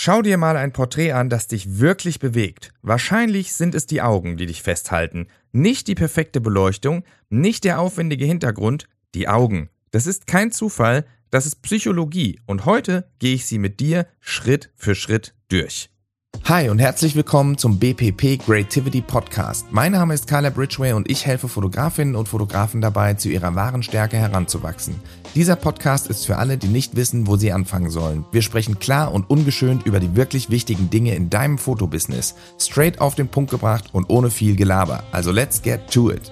Schau dir mal ein Porträt an, das dich wirklich bewegt. Wahrscheinlich sind es die Augen, die dich festhalten. Nicht die perfekte Beleuchtung, nicht der aufwendige Hintergrund, die Augen. Das ist kein Zufall, das ist Psychologie und heute gehe ich sie mit dir Schritt für Schritt durch. Hi und herzlich willkommen zum BPP Creativity Podcast. Mein Name ist Caleb Ridgway und ich helfe Fotografinnen und Fotografen dabei, zu ihrer wahren Stärke heranzuwachsen. Dieser Podcast ist für alle, die nicht wissen, wo sie anfangen sollen. Wir sprechen klar und ungeschönt über die wirklich wichtigen Dinge in deinem Fotobusiness. Straight auf den Punkt gebracht und ohne viel Gelaber. Also let's get to it.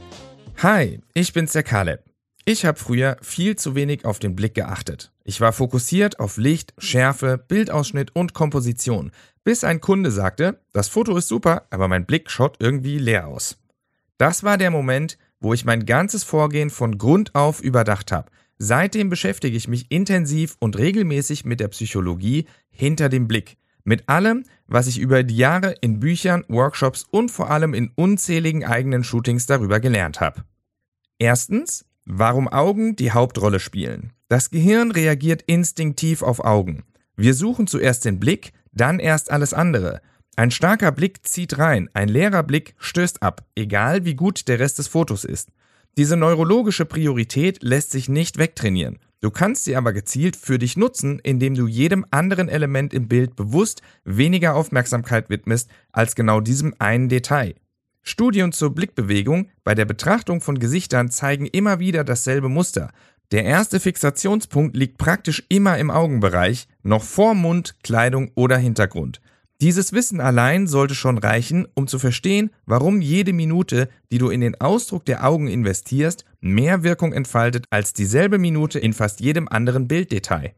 Hi, ich bin's der Caleb. Ich habe früher viel zu wenig auf den Blick geachtet. Ich war fokussiert auf Licht, Schärfe, Bildausschnitt und Komposition, bis ein Kunde sagte, das Foto ist super, aber mein Blick schaut irgendwie leer aus. Das war der Moment, wo ich mein ganzes Vorgehen von Grund auf überdacht habe. Seitdem beschäftige ich mich intensiv und regelmäßig mit der Psychologie hinter dem Blick. Mit allem, was ich über die Jahre in Büchern, Workshops und vor allem in unzähligen eigenen Shootings darüber gelernt habe. Erstens, warum Augen die Hauptrolle spielen. Das Gehirn reagiert instinktiv auf Augen. Wir suchen zuerst den Blick, dann erst alles andere. Ein starker Blick zieht rein, ein leerer Blick stößt ab, egal wie gut der Rest des Fotos ist. Diese neurologische Priorität lässt sich nicht wegtrainieren. Du kannst sie aber gezielt für dich nutzen, indem du jedem anderen Element im Bild bewusst weniger Aufmerksamkeit widmest als genau diesem einen Detail. Studien zur Blickbewegung bei der Betrachtung von Gesichtern zeigen immer wieder dasselbe Muster. Der erste Fixationspunkt liegt praktisch immer im Augenbereich, noch vor Mund, Kleidung oder Hintergrund. Dieses Wissen allein sollte schon reichen, um zu verstehen, warum jede Minute, die du in den Ausdruck der Augen investierst, mehr Wirkung entfaltet als dieselbe Minute in fast jedem anderen Bilddetail.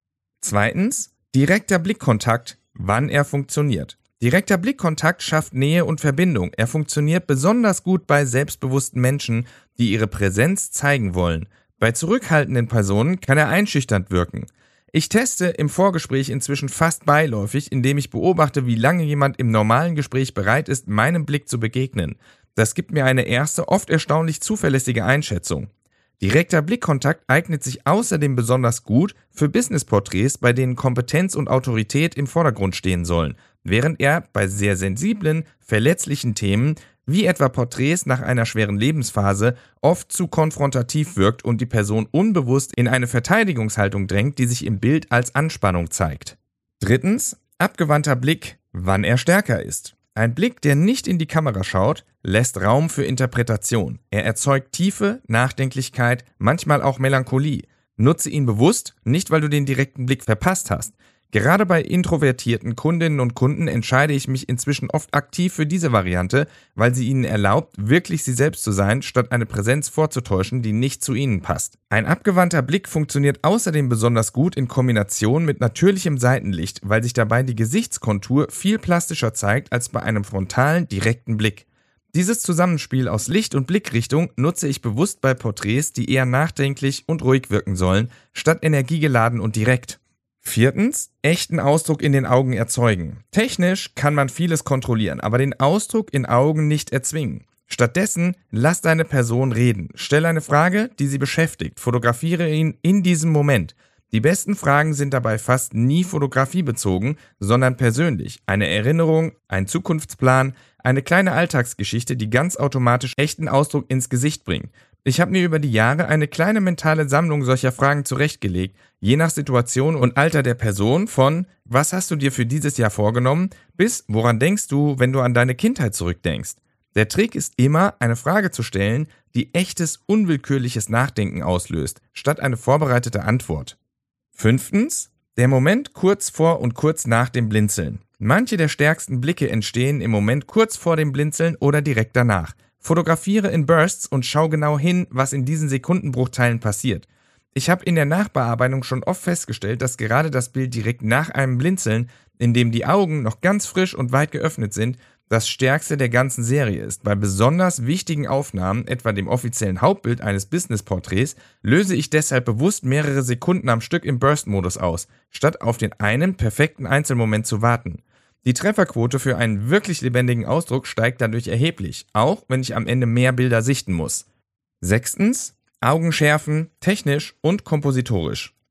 Zweitens, direkter Blickkontakt, wann er funktioniert. Direkter Blickkontakt schafft Nähe und Verbindung. Er funktioniert besonders gut bei selbstbewussten Menschen, die ihre Präsenz zeigen wollen. Bei zurückhaltenden Personen kann er einschüchternd wirken. Ich teste im Vorgespräch inzwischen fast beiläufig, indem ich beobachte, wie lange jemand im normalen Gespräch bereit ist, meinem Blick zu begegnen. Das gibt mir eine erste, oft erstaunlich zuverlässige Einschätzung. Direkter Blickkontakt eignet sich außerdem besonders gut für Businessporträts, bei denen Kompetenz und Autorität im Vordergrund stehen sollen, während er bei sehr sensiblen, verletzlichen Themen, wie etwa Porträts nach einer schweren Lebensphase, oft zu konfrontativ wirkt und die Person unbewusst in eine Verteidigungshaltung drängt, die sich im Bild als Anspannung zeigt. Drittens, abgewandter Blick, wann er stärker ist. Ein Blick, der nicht in die Kamera schaut, lässt Raum für Interpretation. Er erzeugt Tiefe, Nachdenklichkeit, manchmal auch Melancholie. Nutze ihn bewusst, nicht weil du den direkten Blick verpasst hast. Gerade bei introvertierten Kundinnen und Kunden entscheide ich mich inzwischen oft aktiv für diese Variante, weil sie ihnen erlaubt, wirklich sie selbst zu sein, statt eine Präsenz vorzutäuschen, die nicht zu ihnen passt. Ein abgewandter Blick funktioniert außerdem besonders gut in Kombination mit natürlichem Seitenlicht, weil sich dabei die Gesichtskontur viel plastischer zeigt als bei einem frontalen, direkten Blick. Dieses Zusammenspiel aus Licht und Blickrichtung nutze ich bewusst bei Porträts, die eher nachdenklich und ruhig wirken sollen, statt energiegeladen und direkt. Viertens, echten Ausdruck in den Augen erzeugen. Technisch kann man vieles kontrollieren, aber den Ausdruck in Augen nicht erzwingen. Stattdessen, lass deine Person reden. Stell eine Frage, die sie beschäftigt. Fotografiere ihn in diesem Moment. Die besten Fragen sind dabei fast nie fotografiebezogen, sondern persönlich. Eine Erinnerung, ein Zukunftsplan, eine kleine Alltagsgeschichte, die ganz automatisch echten Ausdruck ins Gesicht bringt. Ich habe mir über die Jahre eine kleine mentale Sammlung solcher Fragen zurechtgelegt, je nach Situation und Alter der Person, von was hast du dir für dieses Jahr vorgenommen, bis woran denkst du, wenn du an deine Kindheit zurückdenkst. Der Trick ist immer, eine Frage zu stellen, die echtes, unwillkürliches Nachdenken auslöst, statt eine vorbereitete Antwort. Fünftens, der Moment kurz vor und kurz nach dem Blinzeln. Manche der stärksten Blicke entstehen im Moment kurz vor dem Blinzeln oder direkt danach. Fotografiere in Bursts und schau genau hin, was in diesen Sekundenbruchteilen passiert. Ich habe in der Nachbearbeitung schon oft festgestellt, dass gerade das Bild direkt nach einem Blinzeln, in dem die Augen noch ganz frisch und weit geöffnet sind, das stärkste der ganzen Serie ist. Bei besonders wichtigen Aufnahmen, etwa dem offiziellen Hauptbild eines Business-Porträts, löse ich deshalb bewusst mehrere Sekunden am Stück im Burst-Modus aus, statt auf den einen perfekten Einzelmoment zu warten. Die Trefferquote für einen wirklich lebendigen Ausdruck steigt dadurch erheblich, auch wenn ich am Ende mehr Bilder sichten muss. Sechstens, Augen schärfen, technisch und kompositorisch.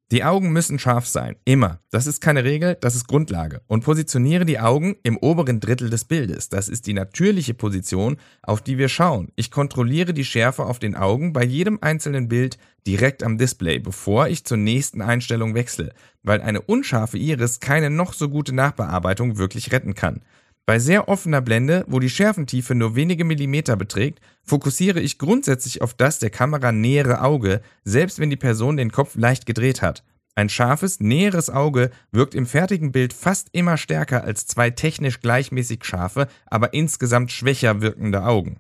Die Augen müssen scharf sein, immer. Das ist keine Regel, das ist Grundlage. Und positioniere die Augen im oberen Drittel des Bildes. Das ist die natürliche Position, auf die wir schauen. Ich kontrolliere die Schärfe auf den Augen bei jedem einzelnen Bild direkt am Display, bevor ich zur nächsten Einstellung wechsle, weil eine unscharfe Iris keine noch so gute Nachbearbeitung wirklich retten kann. Bei sehr offener Blende, wo die Schärfentiefe nur wenige Millimeter beträgt, fokussiere ich grundsätzlich auf das der Kamera nähere Auge, selbst wenn die Person den Kopf leicht gedreht hat. Ein scharfes, näheres Auge wirkt im fertigen Bild fast immer stärker als zwei technisch gleichmäßig scharfe, aber insgesamt schwächer wirkende Augen.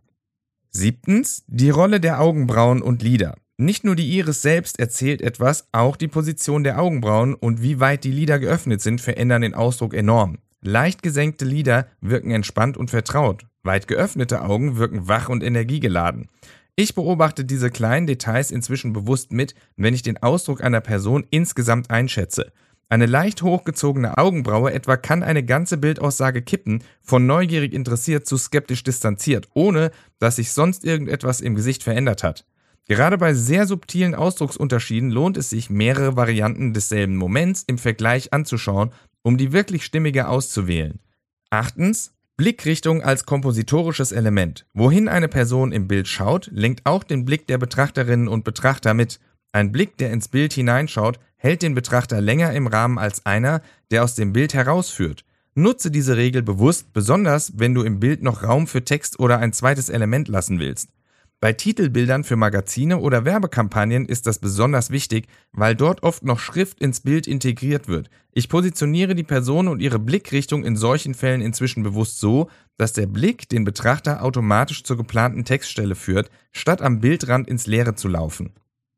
7. Die Rolle der Augenbrauen und Lider. Nicht nur die Iris selbst erzählt etwas, auch die Position der Augenbrauen und wie weit die Lider geöffnet sind, verändern den Ausdruck enorm. Leicht gesenkte Lider wirken entspannt und vertraut. Weit geöffnete Augen wirken wach und energiegeladen. Ich beobachte diese kleinen Details inzwischen bewusst mit, wenn ich den Ausdruck einer Person insgesamt einschätze. Eine leicht hochgezogene Augenbraue etwa kann eine ganze Bildaussage kippen, von neugierig interessiert zu skeptisch distanziert, ohne dass sich sonst irgendetwas im Gesicht verändert hat. Gerade bei sehr subtilen Ausdrucksunterschieden lohnt es sich, mehrere Varianten desselben Moments im Vergleich anzuschauen, um die wirklich stimmige auszuwählen. 8. Blickrichtung als kompositorisches Element. Wohin eine Person im Bild schaut, lenkt auch den Blick der Betrachterinnen und Betrachter mit. Ein Blick, der ins Bild hineinschaut, hält den Betrachter länger im Rahmen als einer, der aus dem Bild herausführt. Nutze diese Regel bewusst, besonders wenn du im Bild noch Raum für Text oder ein zweites Element lassen willst. Bei Titelbildern für Magazine oder Werbekampagnen ist das besonders wichtig, weil dort oft noch Schrift ins Bild integriert wird. Ich positioniere die Person und ihre Blickrichtung in solchen Fällen inzwischen bewusst so, dass der Blick den Betrachter automatisch zur geplanten Textstelle führt, statt am Bildrand ins Leere zu laufen.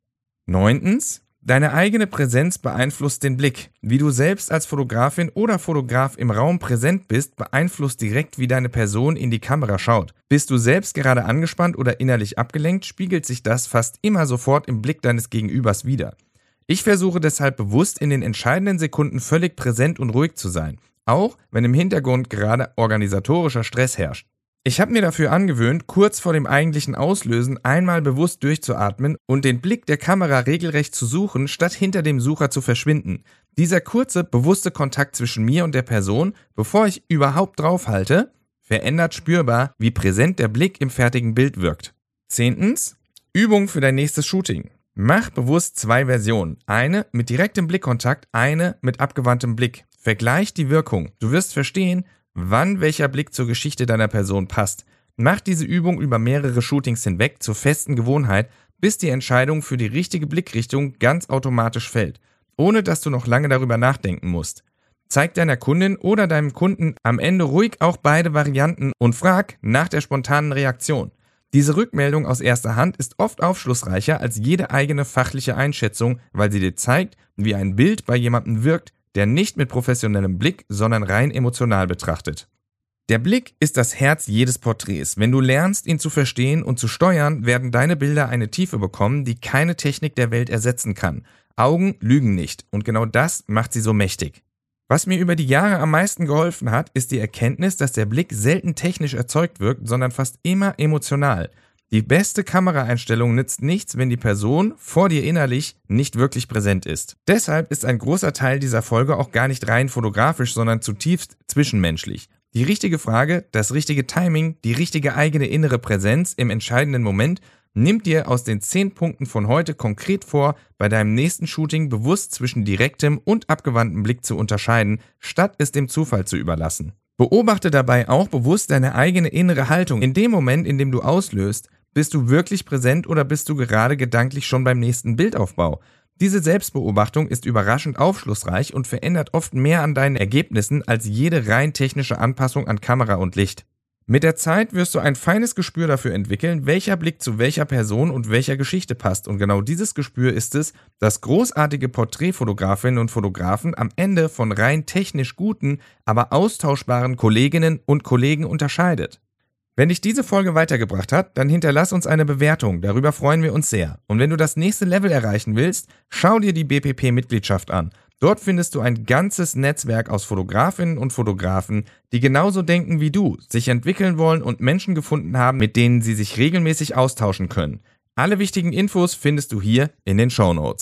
9. Deine eigene Präsenz beeinflusst den Blick. Wie du selbst als Fotografin oder Fotograf im Raum präsent bist, beeinflusst direkt, wie deine Person in die Kamera schaut. Bist du selbst gerade angespannt oder innerlich abgelenkt, spiegelt sich das fast immer sofort im Blick deines Gegenübers wider. Ich versuche deshalb bewusst in den entscheidenden Sekunden völlig präsent und ruhig zu sein, auch wenn im Hintergrund gerade organisatorischer Stress herrscht. Ich habe mir dafür angewöhnt, kurz vor dem eigentlichen Auslösen einmal bewusst durchzuatmen und den Blick der Kamera regelrecht zu suchen, statt hinter dem Sucher zu verschwinden. Dieser kurze, bewusste Kontakt zwischen mir und der Person, bevor ich überhaupt draufhalte, verändert spürbar, wie präsent der Blick im fertigen Bild wirkt. 10. Übung für dein nächstes Shooting. Mach bewusst 2 Versionen. Eine mit direktem Blickkontakt, eine mit abgewandtem Blick. Vergleich die Wirkung. Du wirst verstehen, wann welcher Blick zur Geschichte deiner Person passt. Mach diese Übung über mehrere Shootings hinweg zur festen Gewohnheit, bis die Entscheidung für die richtige Blickrichtung ganz automatisch fällt, ohne dass du noch lange darüber nachdenken musst. Zeig deiner Kundin oder deinem Kunden am Ende ruhig auch beide Varianten und frag nach der spontanen Reaktion. Diese Rückmeldung aus erster Hand ist oft aufschlussreicher als jede eigene fachliche Einschätzung, weil sie dir zeigt, wie ein Bild bei jemandem wirkt, der nicht mit professionellem Blick, sondern rein emotional betrachtet. Der Blick ist das Herz jedes Porträts. Wenn du lernst, ihn zu verstehen und zu steuern, werden deine Bilder eine Tiefe bekommen, die keine Technik der Welt ersetzen kann. Augen lügen nicht und genau das macht sie so mächtig. Was mir über die Jahre am meisten geholfen hat, ist die Erkenntnis, dass der Blick selten technisch erzeugt wirkt, sondern fast immer emotional. Die beste Kameraeinstellung nützt nichts, wenn die Person vor dir innerlich nicht wirklich präsent ist. Deshalb ist ein großer Teil dieser Folge auch gar nicht rein fotografisch, sondern zutiefst zwischenmenschlich. Die richtige Frage, das richtige Timing, die richtige eigene innere Präsenz im entscheidenden Moment nimmt dir aus den 10 Punkten von heute konkret vor, bei deinem nächsten Shooting bewusst zwischen direktem und abgewandtem Blick zu unterscheiden, statt es dem Zufall zu überlassen. Beobachte dabei auch bewusst deine eigene innere Haltung. In dem Moment, in dem du auslöst, bist du wirklich präsent oder bist du gerade gedanklich schon beim nächsten Bildaufbau? Diese Selbstbeobachtung ist überraschend aufschlussreich und verändert oft mehr an deinen Ergebnissen als jede rein technische Anpassung an Kamera und Licht. Mit der Zeit wirst du ein feines Gespür dafür entwickeln, welcher Blick zu welcher Person und welcher Geschichte passt. Und genau dieses Gespür ist es, das großartige Porträtfotografinnen und Fotografen am Ende von rein technisch guten, aber austauschbaren Kolleginnen und Kollegen unterscheidet. Wenn dich diese Folge weitergebracht hat, dann hinterlass uns eine Bewertung, darüber freuen wir uns sehr. Und wenn du das nächste Level erreichen willst, schau dir die BPP-Mitgliedschaft an. Dort findest du ein ganzes Netzwerk aus Fotografinnen und Fotografen, die genauso denken wie du, sich entwickeln wollen und Menschen gefunden haben, mit denen sie sich regelmäßig austauschen können. Alle wichtigen Infos findest du hier in den Shownotes.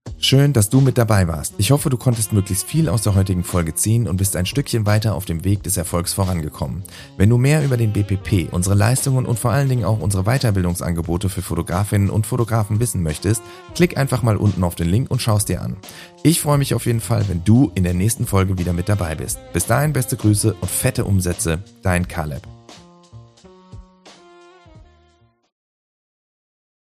Schön, dass du mit dabei warst. Ich hoffe, du konntest möglichst viel aus der heutigen Folge ziehen und bist ein Stückchen weiter auf dem Weg des Erfolgs vorangekommen. Wenn du mehr über den BPP, unsere Leistungen und vor allen Dingen auch unsere Weiterbildungsangebote für Fotografinnen und Fotografen wissen möchtest, klick einfach mal unten auf den Link und schau es dir an. Ich freue mich auf jeden Fall, wenn du in der nächsten Folge wieder mit dabei bist. Bis dahin beste Grüße und fette Umsätze, dein Caleb.